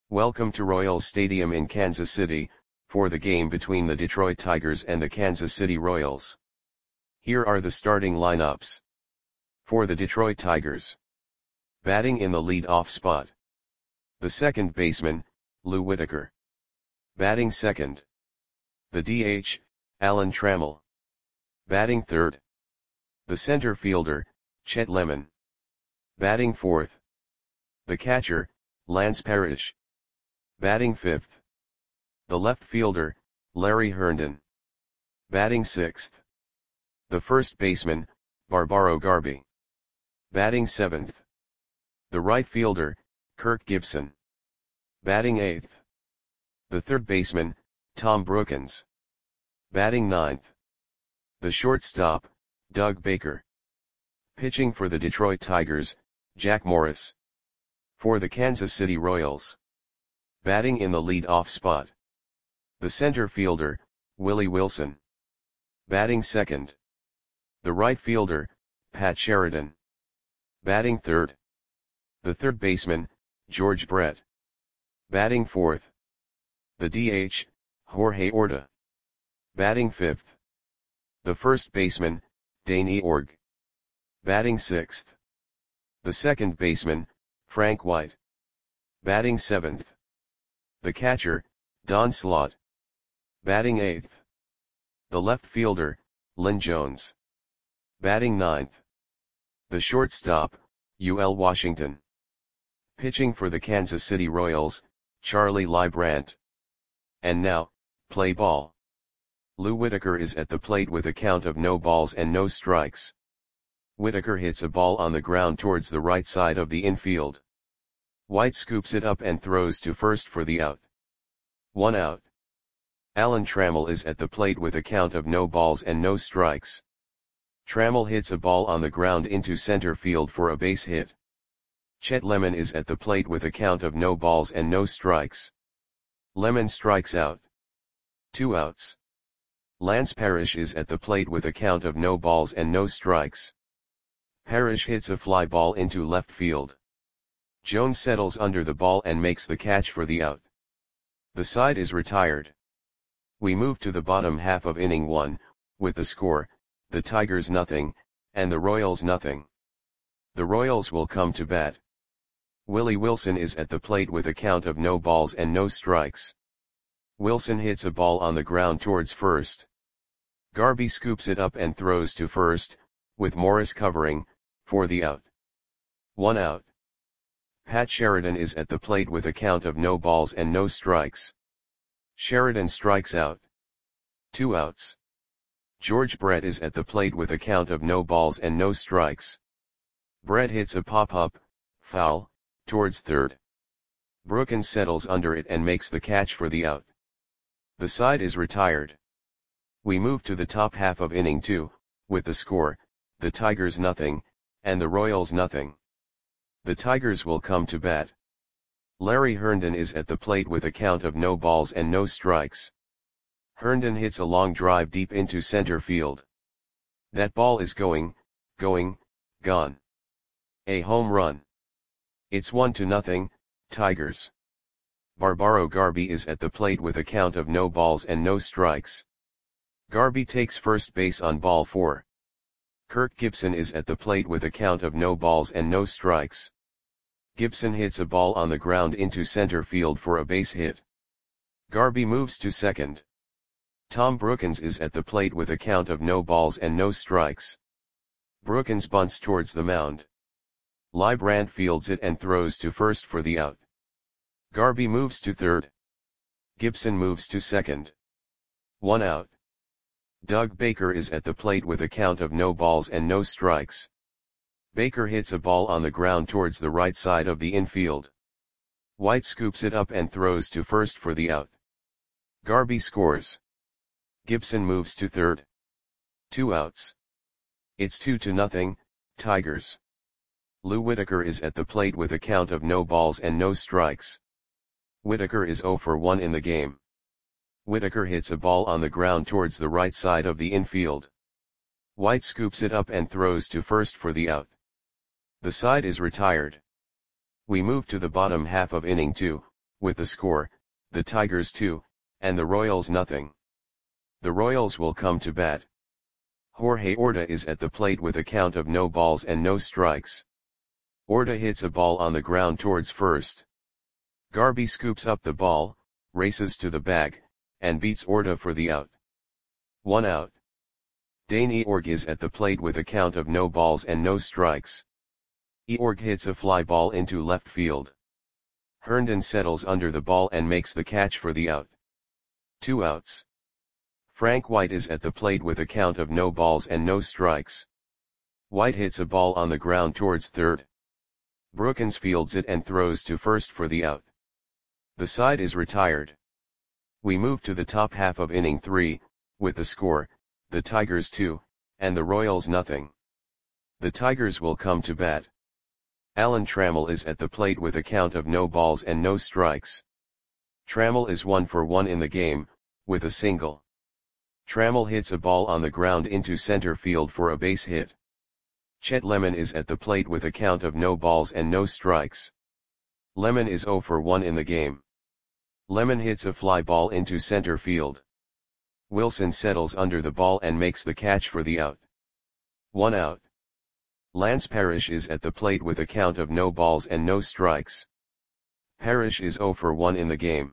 Welcome to Royals Stadium in Kansas City, for the game between the Detroit Tigers and the Kansas City Royals. Here are the starting lineups. For the Detroit Tigers. Batting in the lead-off spot. The second baseman, Lou Whitaker. Batting second. The DH, Alan Trammell. Batting third. The center fielder, Chet Lemon. Batting fourth. The catcher, Lance Parrish. Batting fifth. The left fielder, Larry Herndon. Batting sixth. The first baseman, Barbaro Garby. Batting seventh. The right fielder, Kirk Gibson. Batting eighth. The third baseman, Tom Brookens. Batting ninth. The shortstop, Doug Baker. Pitching for the Detroit Tigers, Jack Morris. For the Kansas City Royals. Batting in the lead-off spot. The center fielder, Willie Wilson. Batting second. The right fielder, Pat Sheridan. Batting third. The third baseman, George Brett. Batting fourth. The DH, Jorge Orta. Batting fifth. The first baseman, Dane Eorg. Batting sixth. The second baseman, Frank White. Batting seventh. The catcher, Don Slaught. Batting eighth. The left fielder, Lynn Jones. Batting ninth. The shortstop, UL Washington. Pitching for the Kansas City Royals, Charlie Leibrandt. And now, play ball. Lou Whitaker is at the plate with a count of no balls and no strikes. Whitaker hits a ball on the ground towards the right side of the infield. White scoops it up and throws to first for the out. 1 out. Alan Trammell is at the plate with a count of no balls and no strikes. Trammell hits a ball on the ground into center field for a base hit. Chet Lemon is at the plate with a count of no balls and no strikes. Lemon strikes out. 2 outs. Lance Parrish is at the plate with a count of no balls and no strikes. Parrish hits a fly ball into left field. Jones settles under the ball and makes the catch for the out. The side is retired. We move to the bottom half of inning 1, with the score, the Tigers nothing, and the Royals nothing. The Royals will come to bat. Willie Wilson is at the plate with a count of no balls and no strikes. Wilson hits a ball on the ground towards first. Garby scoops it up and throws to first, with Morris covering, for the out. 1 out. Pat Sheridan is at the plate with a count of no balls and no strikes. Sheridan strikes out. 2 outs. George Brett is at the plate with a count of no balls and no strikes. Brett hits a pop-up, foul, towards third. Brookens settles under it and makes the catch for the out. The side is retired. We move to the top half of inning 2, with the score, the Tigers nothing, and the Royals nothing. The Tigers will come to bat. Larry Herndon is at the plate with a count of no balls and no strikes. Herndon hits a long drive deep into center field. That ball is gone. A home run. It's 1-0, Tigers. Barbaro Garby is at the plate with a count of no balls and no strikes. Garby takes first base on ball 4. Kirk Gibson is at the plate with a count of no balls and no strikes. Gibson hits a ball on the ground into center field for a base hit. Garby moves to second. Tom Brookens is at the plate with a count of no balls and no strikes. Brookens bunts towards the mound. Leibrandt fields it and throws to first for the out. Garby moves to third. Gibson moves to second. 1 out. Doug Baker is at the plate with a count of no balls and no strikes. Baker hits a ball on the ground towards the right side of the infield. White scoops it up and throws to first for the out. Garby scores. Gibson moves to third. 2 outs. It's 2-0, Tigers. Lou Whitaker is at the plate with a count of no balls and no strikes. Whitaker is 0 for 1 in the game. Whitaker hits a ball on the ground towards the right side of the infield. White scoops it up and throws to first for the out. The side is retired. We move to the bottom half of inning 2, with the score, the Tigers 2, and the Royals nothing. The Royals will come to bat. Jorge Orta is at the plate with a count of no balls and no strikes. Orta hits a ball on the ground towards first. Garby scoops up the ball, races to the bag, and beats Orta for the out. 1 out. Dane Eorg is at the plate with a count of no balls and no strikes. Eorg hits a fly ball into left field. Herndon settles under the ball and makes the catch for the out. 2 outs. Frank White is at the plate with a count of no balls and no strikes. White hits a ball on the ground towards third. Brookins fields it and throws to first for the out. The side is retired. We move to the top half of inning 3, with the score, the Tigers 2, and the Royals nothing. The Tigers will come to bat. Alan Trammell is at the plate with a count of no balls and no strikes. Trammell is 1 for 1 in the game, with a single. Trammell hits a ball on the ground into center field for a base hit. Chet Lemon is at the plate with a count of no balls and no strikes. Lemon is 0 for 1 in the game. Lemon hits a fly ball into center field. Wilson settles under the ball and makes the catch for the out. 1 out. Lance Parrish is at the plate with a count of no balls and no strikes. Parrish is 0 for 1 in the game.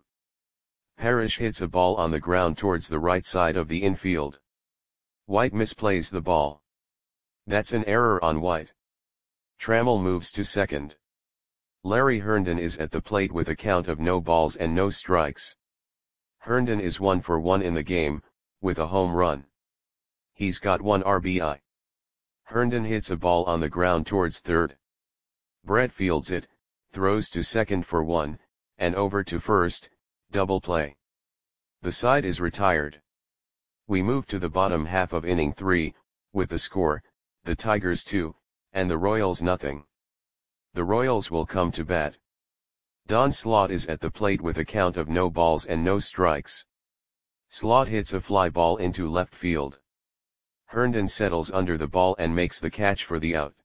Parrish hits a ball on the ground towards the right side of the infield. White misplays the ball. That's an error on White. Trammell moves to second. Larry Herndon is at the plate with a count of no balls and no strikes. Herndon is 1 for 1 in the game, with a home run. He's got 1 RBI. Herndon hits a ball on the ground towards third. Brett fields it, throws to second for 1, and over to first, double play. The side is retired. We move to the bottom half of inning 3, with the score, the Tigers 2, and the Royals nothing. The Royals will come to bat. Don Slaught is at the plate with a count of no balls and no strikes. Slaught hits a fly ball into left field. Herndon settles under the ball and makes the catch for the out.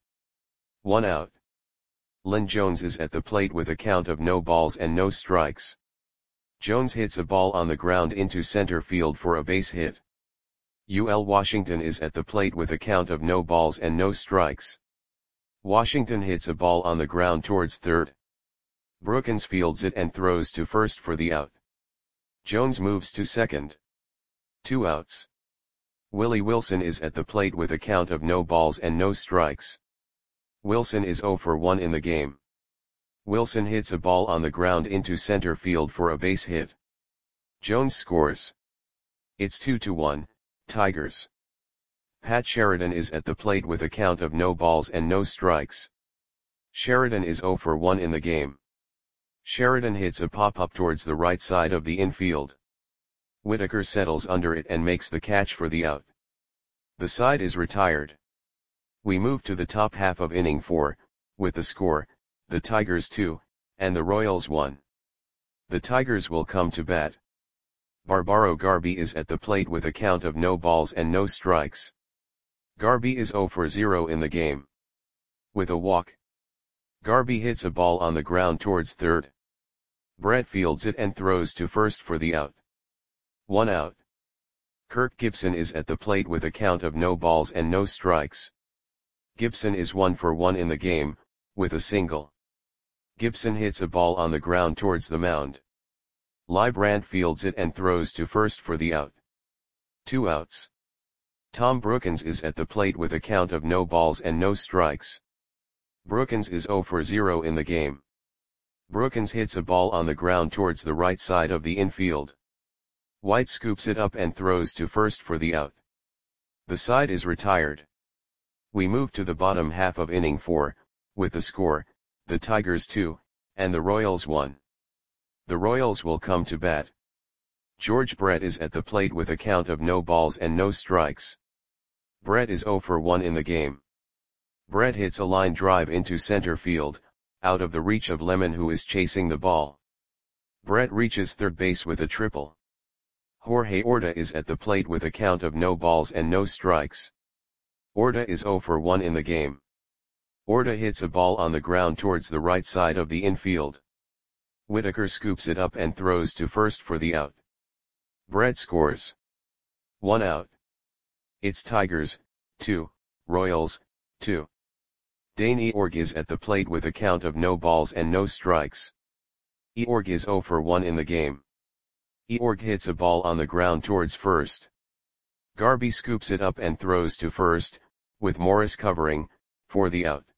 1 out. Lynn Jones is at the plate with a count of no balls and no strikes. Jones hits a ball on the ground into center field for a base hit. UL Washington is at the plate with a count of no balls and no strikes. Washington hits a ball on the ground towards third. Brookins fields it and throws to first for the out. Jones moves to second. 2 outs. Willie Wilson is at the plate with a count of no balls and no strikes. Wilson is 0 for 1 in the game. Wilson hits a ball on the ground into center field for a base hit. Jones scores. It's 2-1, Tigers. Pat Sheridan is at the plate with a count of no balls and no strikes. Sheridan is 0 for 1 in the game. Sheridan hits a pop-up towards the right side of the infield. Whitaker settles under it and makes the catch for the out. The side is retired. We move to the top half of inning 4, with the score, the Tigers 2, and the Royals 1. The Tigers will come to bat. Barbaro Garby is at the plate with a count of no balls and no strikes. Garby is 0 for 0 in the game. With a walk. Garby hits a ball on the ground towards third. Brett fields it and throws to first for the out. 1 out. Kirk Gibson is at the plate with a count of no balls and no strikes. Gibson is 1 for 1 in the game, with a single. Gibson hits a ball on the ground towards the mound. Leibrandt fields it and throws to first for the out. 2 outs. Tom Brookins is at the plate with a count of no balls and no strikes. Brookins is 0 for 0 in the game. Brookins hits a ball on the ground towards the right side of the infield. White scoops it up and throws to first for the out. The side is retired. We move to the bottom half of inning 4, with the score, the Tigers 2, and the Royals 1. The Royals will come to bat. George Brett is at the plate with a count of no balls and no strikes. Brett is 0 for 1 in the game. Brett hits a line drive into center field, out of the reach of Lemon, who is chasing the ball. Brett reaches third base with a triple. Jorge Orta is at the plate with a count of no balls and no strikes. Orta is 0 for 1 in the game. Orta hits a ball on the ground towards the right side of the infield. Whitaker scoops it up and throws to first for the out. Brett scores. 1 out. It's Tigers, 2, Royals, 2. Dane Eorg is at the plate with a count of no balls and no strikes. Eorg is 0 for 1 in the game. Eorg hits a ball on the ground towards first. Garby scoops it up and throws to first, with Morris covering, for the out.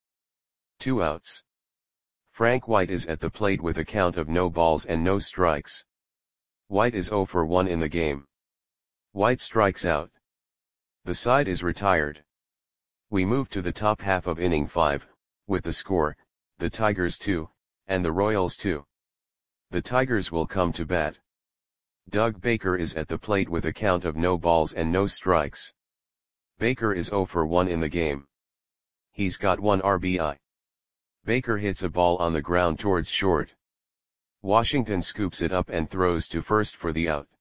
2 outs. Frank White is at the plate with a count of no balls and no strikes. White is 0 for 1 in the game. White strikes out. The side is retired. We move to the top half of inning 5, with the score, the Tigers 2, and the Royals 2. The Tigers will come to bat. Doug Baker is at the plate with a count of no balls and no strikes. Baker is 0 for 1 in the game. He's got 1 RBI. Baker hits a ball on the ground towards short. Washington scoops it up and throws to first for the out.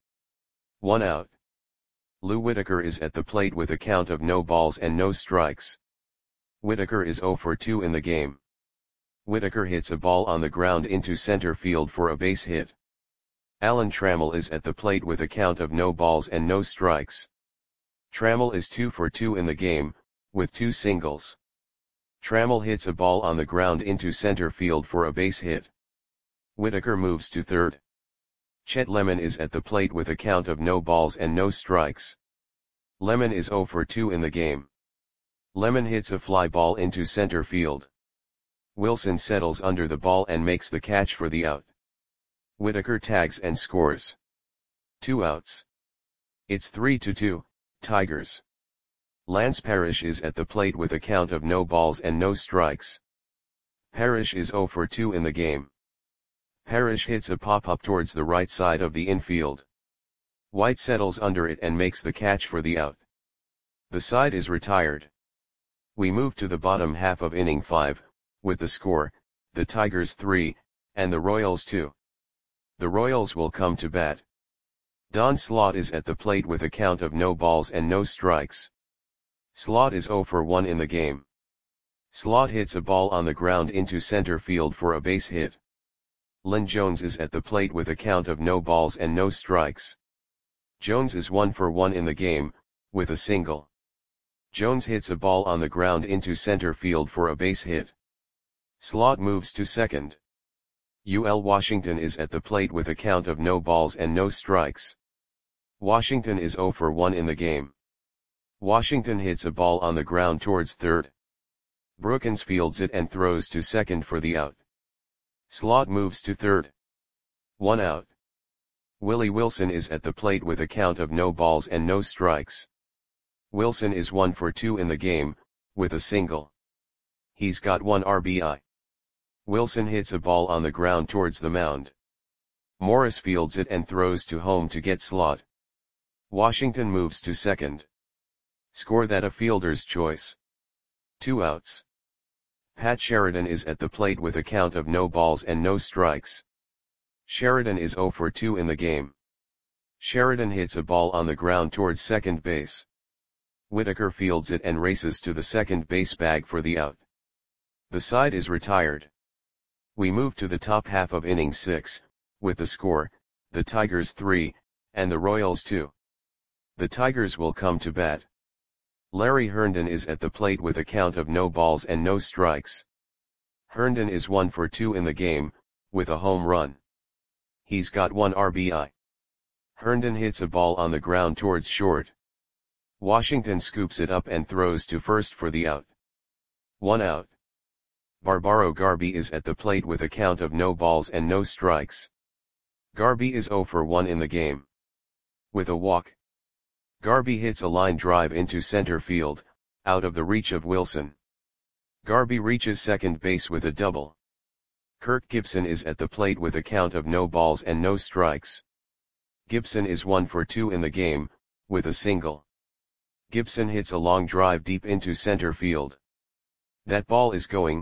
1 out. Lou Whitaker is at the plate with a count of no balls and no strikes. Whitaker is 0 for 2 in the game. Whitaker hits a ball on the ground into center field for a base hit. Alan Trammell is at the plate with a count of no balls and no strikes. Trammell is 2 for 2 in the game, with 2 singles. Trammell hits a ball on the ground into center field for a base hit. Whitaker moves to third. Chet Lemon is at the plate with a count of no balls and no strikes. Lemon is 0 for 2 in the game. Lemon hits a fly ball into center field. Wilson settles under the ball and makes the catch for the out. Whitaker tags and scores. 2 outs. It's 3-2, Tigers. Lance Parrish is at the plate with a count of no balls and no strikes. Parrish is 0 for 2 in the game. Parrish hits a pop-up towards the right side of the infield. White settles under it and makes the catch for the out. The side is retired. We move to the bottom half of inning 5, with the score, the Tigers 3, and the Royals 2. The Royals will come to bat. Don Slaught is at the plate with a count of no balls and no strikes. Slaught is 0 for 1 in the game. Slaught hits a ball on the ground into center field for a base hit. Lynn Jones is at the plate with a count of no balls and no strikes. Jones is 1 for 1 in the game, with a single. Jones hits a ball on the ground into center field for a base hit. Slaught moves to second. UL Washington is at the plate with a count of no balls and no strikes. Washington is 0 for 1 in the game. Washington hits a ball on the ground towards third. Brookins fields it and throws to second for the out. Slaught moves to third. 1 out. Willie Wilson is at the plate with a count of no balls and no strikes. Wilson is 1 for 2 in the game, with a single. He's got 1 RBI. Wilson hits a ball on the ground towards the mound. Morris fields it and throws to home to get Slaught. Washington moves to second. Score that a fielder's choice. 2 outs. Pat Sheridan is at the plate with a count of no balls and no strikes. Sheridan is 0 for 2 in the game. Sheridan hits a ball on the ground towards second base. Whitaker fields it and races to the second base bag for the out. The side is retired. We move to the top half of inning 6, with the score, the Tigers 3, and the Royals 2. The Tigers will come to bat. Larry Herndon is at the plate with a count of no balls and no strikes. Herndon is 1 for 2 in the game, with a home run. He's got 1 RBI. Herndon hits a ball on the ground towards short. Washington scoops it up and throws to first for the out. 1 out. Barbaro Garby is at the plate with a count of no balls and no strikes. Garby is 0 for 1 in the game. With a walk. Garby hits a line drive into center field, out of the reach of Wilson. Garby reaches second base with a double. Kirk Gibson is at the plate with a count of no balls and no strikes. Gibson is 1 for 2 in the game, with a single. Gibson hits a long drive deep into center field. That ball is gone.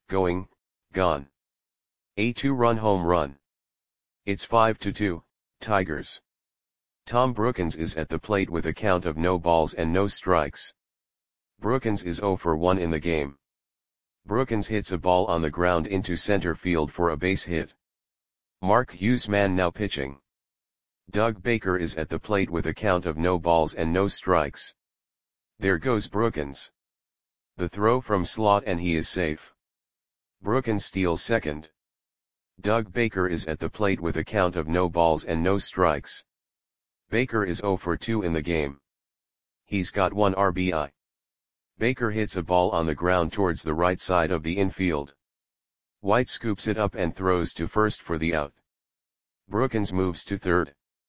A 2-run home run. It's 5-2, Tigers. Tom Brookins is at the plate with a count of no balls and no strikes. Brookins is 0 for 1 in the game. Brookins hits a ball on the ground into center field for a base hit. Mark Huseman now pitching. Doug Baker is at the plate with a count of no balls and no strikes. There goes Brookins. The throw from Slot and he is safe. Brookins steals second. Doug Baker is at the plate with a count of no balls and no strikes. Baker is 0 for 2 in the game. He's got 1 RBI. Baker hits a ball on the ground towards the right side of the infield. White scoops it up and throws to first for the out. Brookins moves to third.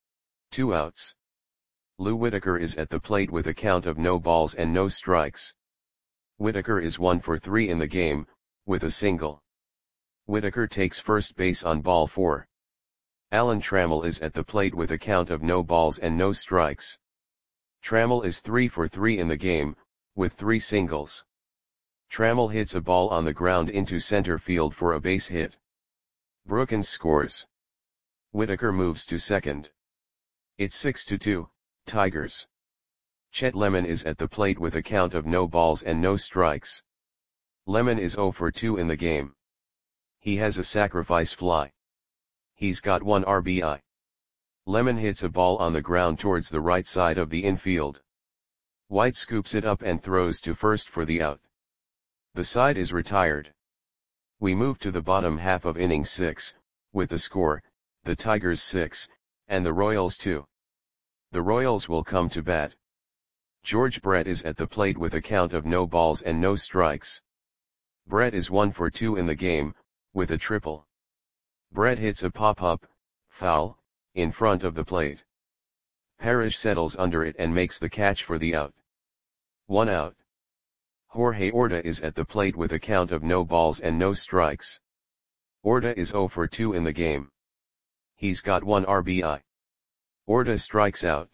2 outs. Lou Whitaker is at the plate with a count of no balls and no strikes. Whitaker is 1 for 3 in the game, with a single. Whitaker takes first base on ball 4. Alan Trammell is at the plate with a count of no balls and no strikes. Trammell is 3 for 3 in the game, with 3 singles. Trammell hits a ball on the ground into center field for a base hit. Brookins scores. Whitaker moves to second. It's 6-2, Tigers. Chet Lemon is at the plate with a count of no balls and no strikes. Lemon is 0 for 2 in the game. He has a sacrifice fly. He's got 1 RBI. Lemon hits a ball on the ground towards the right side of the infield. White scoops it up and throws to first for the out. The side is retired. We move to the bottom half of inning 6, with the score, the Tigers 6, and the Royals 2. The Royals will come to bat. George Brett is at the plate with a count of no balls and no strikes. Brett is 1 for 2 in the game, with a triple. Brett hits a pop-up, foul, in front of the plate. Parrish settles under it and makes the catch for the out. 1 out. Jorge Orta is at the plate with a count of no balls and no strikes. Orta is 0 for 2 in the game. He's got 1 RBI. Orta strikes out.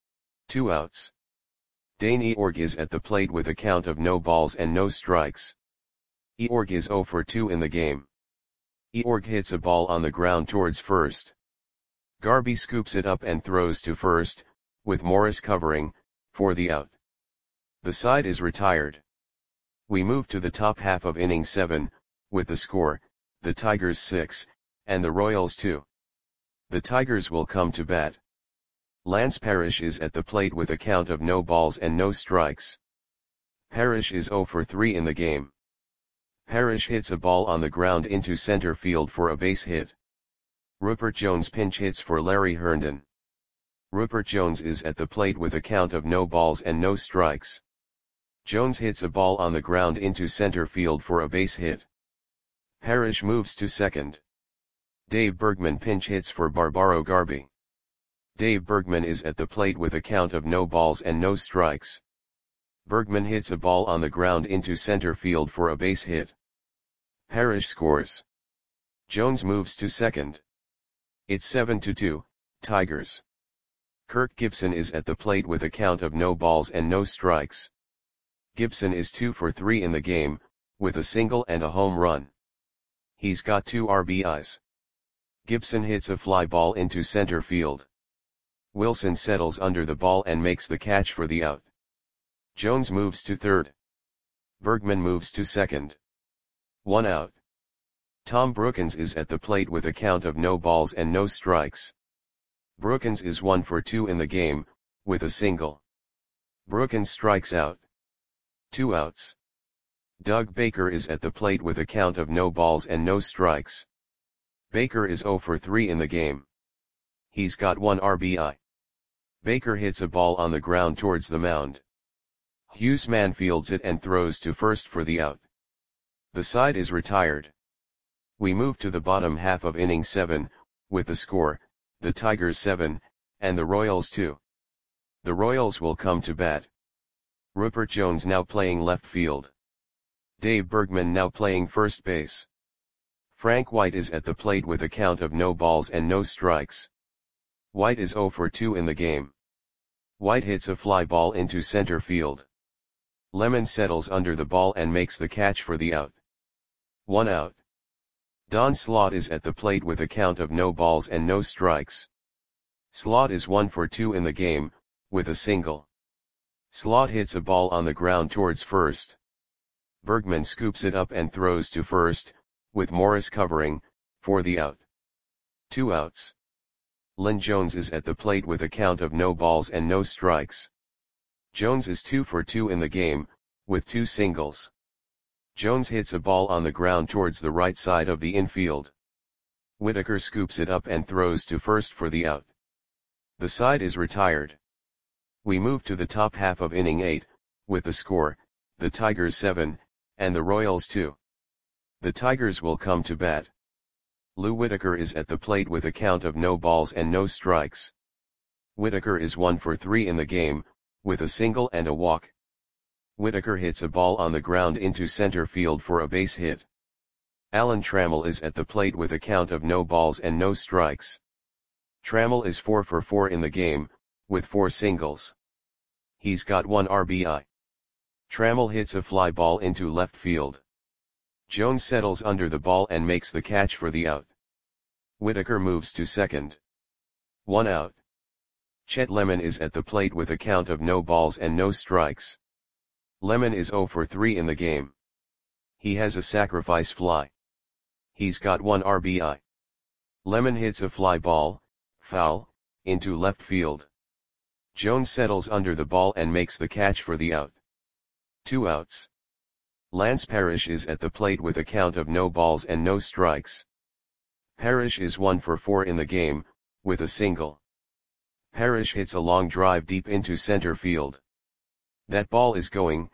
2 outs. Dane Eorg is at the plate with a count of no balls and no strikes. Eorg is 0 for 2 in the game. Eorg hits a ball on the ground towards first. Garby scoops it up and throws to first, with Morris covering, for the out. The side is retired. We move to the top half of inning 7, with the score, the Tigers 6, and the Royals 2. The Tigers will come to bat. Lance Parrish is at the plate with a count of no balls and no strikes. Parrish is 0 for 3 in the game. Parrish hits a ball on the ground into center field for a base hit. Rupert Jones pinch hits for Larry Herndon. Rupert Jones is at the plate with a count of no balls and no strikes. Jones hits a ball on the ground into center field for a base hit. Parrish moves to second. Dave Bergman pinch hits for Barbaro Garby. Dave Bergman is at the plate with a count of no balls and no strikes. Bergman hits a ball on the ground into center field for a base hit. Parrish scores. Jones moves to second. It's 7-2, Tigers. Kirk Gibson is at the plate with a count of no balls and no strikes. Gibson is 2 for 3 in the game, with a single and a home run. He's got 2 RBIs. Gibson hits a fly ball into center field. Wilson settles under the ball and makes the catch for the out. Jones moves to third. Bergman moves to second. 1 out. Tom Brookins is at the plate with a count of no balls and no strikes. Brookins is 1 for 2 in the game, with a single. Brookins strikes out. 2 outs. Doug Baker is at the plate with a count of no balls and no strikes. Baker is 0 for 3 in the game. He's got 1 RBI. Baker hits a ball on the ground towards the mound. Huseman fields it and throws to first for the out. The side is retired. We move to the bottom half of inning 7, with the score, the Tigers 7, and the Royals 2. The Royals will come to bat. Rupert Jones now playing left field. Dave Bergman now playing first base. Frank White is at the plate with a count of no balls and no strikes. White is 0 for 2 in the game. White hits a fly ball into center field. Lemon settles under the ball and makes the catch for the out. 1 out. Don Slaught is at the plate with a count of no balls and no strikes. Slaught is 1 for 2 in the game, with a single. Slaught hits a ball on the ground towards first. Bergman scoops it up and throws to first, with Morris covering, for the out. 2 outs. Lynn Jones is at the plate with a count of no balls and no strikes. Jones is 2 for 2 in the game, with 2 singles. Jones hits a ball on the ground towards the right side of the infield. Whitaker scoops it up and throws to first for the out. The side is retired. We move to the top half of inning 8, with the score, the Tigers 7, and the Royals 2. The Tigers will come to bat. Lou Whitaker is at the plate with a count of no balls and no strikes. Whitaker is 1 for 3 in the game, with a single and a walk. Whitaker hits a ball on the ground into center field for a base hit. Alan Trammell is at the plate with a count of no balls and no strikes. Trammell is 4 for 4 in the game, with 4 singles. He's got 1 RBI. Trammell hits a fly ball into left field. Jones settles under the ball and makes the catch for the out. Whitaker moves to second. 1 out. Chet Lemon is at the plate with a count of no balls and no strikes. Lemon is 0 for 3 in the game. He has a sacrifice fly. He's got 1 RBI. Lemon hits a fly ball, foul, into left field. Jones settles under the ball and makes the catch for the out. 2 outs. Lance Parrish is at the plate with a count of no balls and no strikes. Parrish is 1 for 4 in the game, with a single. Parrish hits a long drive deep into center field. That ball is gone.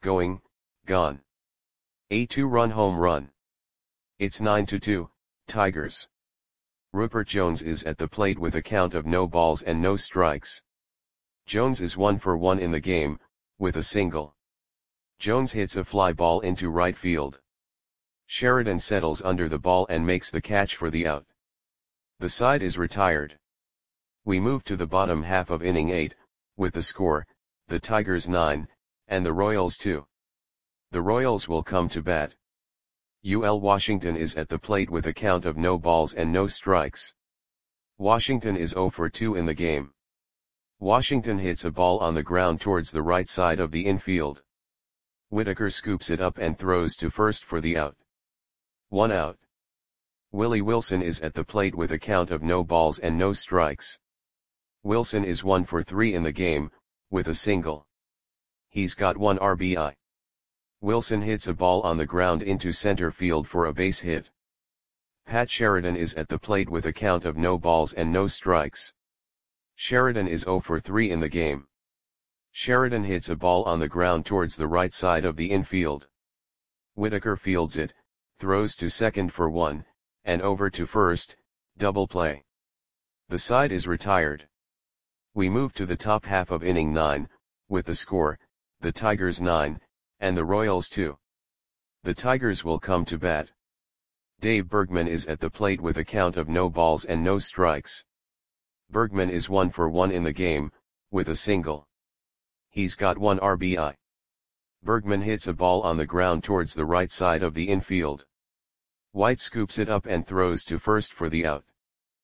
A 2-run home run. It's 9-2, Tigers. Rupert Jones is at the plate with a count of no balls and no strikes. Jones is 1 for 1 in the game, with a single. Jones hits a fly ball into right field. Sheridan settles under the ball and makes the catch for the out. The side is retired. We move to the bottom half of inning 8, with the score, the Tigers 9, and the Royals 2. The Royals will come to bat. UL Washington is at the plate with a count of no balls and no strikes. Washington is 0 for 2 in the game. Washington hits a ball on the ground towards the right side of the infield. Whitaker scoops it up and throws to first for the out. 1 out. Willie Wilson is at the plate with a count of no balls and no strikes. Wilson is 1 for 3 in the game, with a single. He's got 1 RBI. Wilson hits a ball on the ground into center field for a base hit. Pat Sheridan is at the plate with a count of no balls and no strikes. Sheridan is 0 for 3 in the game. Sheridan hits a ball on the ground towards the right side of the infield. Whitaker fields it, throws to second for 1, and over to first, double play. The side is retired. We move to the top half of inning 9, with the score, the Tigers 9, and the Royals 2. The Tigers will come to bat. Dave Bergman is at the plate with a count of no balls and no strikes. Bergman is 1 for 1 in the game, with a single. He's got 1 RBI. Bergman hits a ball on the ground towards the right side of the infield. White scoops it up and throws to first for the out.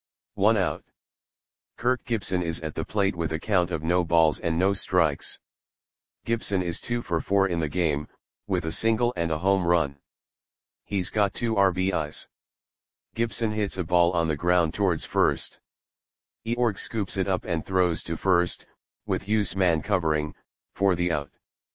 1 out. Kirk Gibson is at the plate with a count of no balls and no strikes. Gibson is 2 for 4 in the game, with a single and a home run. He's got 2 RBIs. Gibson hits a ball on the ground towards first. Eorg scoops it up and throws to first, with Hughes man covering, for the out.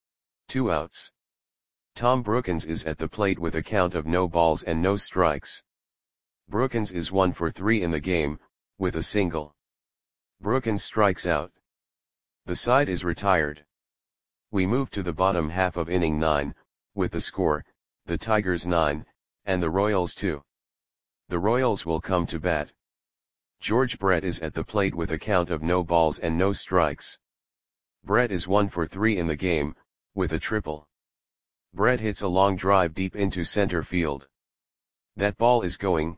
2 outs. Tom Brookins is at the plate with a count of no balls and no strikes. Brookins is 1 for 3 in the game, with a single. Brookins strikes out. The side is retired. We move to the bottom half of inning 9, with the score, the Tigers 9, and the Royals 2. The Royals will come to bat. George Brett is at the plate with a count of no balls and no strikes. Brett is 1 for 3 in the game, with a triple. Brett hits a long drive deep into center field. That ball is gone.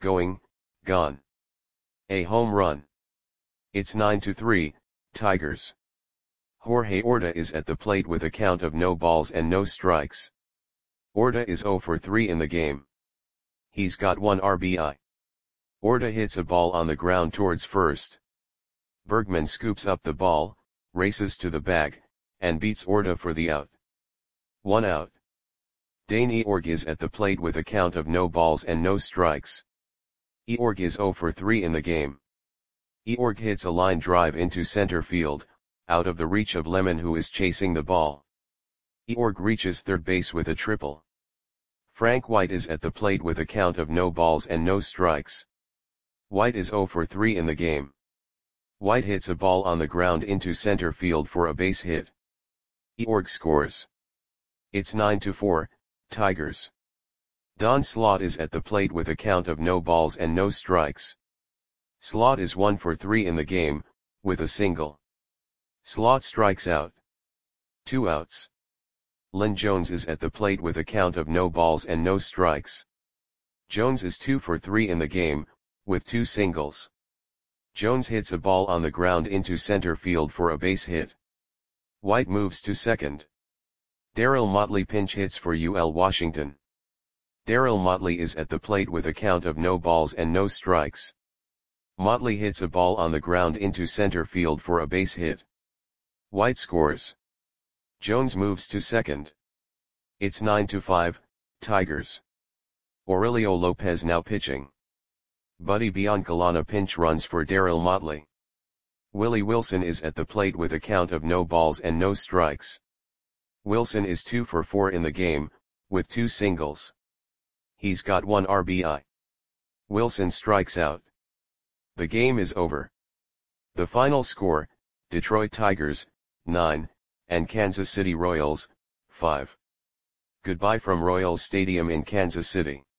A home run. It's 9-3, Tigers. Jorge Orta is at the plate with a count of no balls and no strikes. Orta is 0 for 3 in the game. He's got 1 RBI. Orta hits a ball on the ground towards first. Bergman scoops up the ball, races to the bag, and beats Orta for the out. 1 out. Dane Eorg is at the plate with a count of no balls and no strikes. Eorg is 0 for 3 in the game. Eorg hits a line drive into center field, out of the reach of Lemon, who is chasing the ball. Eorg reaches third base with a triple. Frank White is at the plate with a count of no balls and no strikes. White is 0 for 3 in the game. White hits a ball on the ground into center field for a base hit. Eorg scores. It's 9-4, Tigers. Don Slaught is at the plate with a count of no balls and no strikes. Slaught is 1 for 3 in the game, with a single. Slaught strikes out. 2 outs. Lynn Jones is at the plate with a count of no balls and no strikes. Jones is 2 for 3 in the game, with 2 singles. Jones hits a ball on the ground into center field for a base hit. White moves to second. Darryl Motley pinch hits for UL Washington. Darryl Motley is at the plate with a count of no balls and no strikes. Motley hits a ball on the ground into center field for a base hit. White scores. Jones moves to second. It's 9-5, Tigers. Aurelio Lopez now pitching. Buddy Biancalana pinch runs for Darryl Motley. Willie Wilson is at the plate with a count of no balls and no strikes. Wilson is 2 for 4 in the game, with 2 singles. He's got 1 RBI. Wilson strikes out. The game is over. The final score, Detroit Tigers, 9, and Kansas City Royals, 5. Goodbye from Royals Stadium in Kansas City.